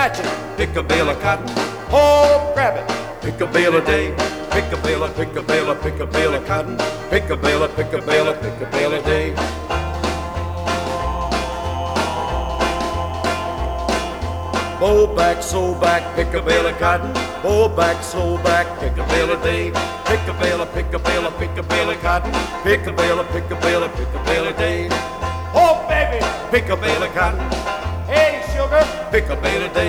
catch it, pick a bale of cotton. Oh, grab it, pick a bale a day. Pick a bale of, pick a bale of, pick a bale of cotton. Pick a bale of, pick a bale of, pick a bale a day. Bow back, sew back, pick a bale of cotton. Bow back, sew back, pick a bale a day. Pick a bale of, pick a bale of, pick a bale of cotton. Pick a bale of, pick a bale of, pick a bale a day. Oh, baby, pick a bale of cotton. Hey, sugar, pick a bale a day.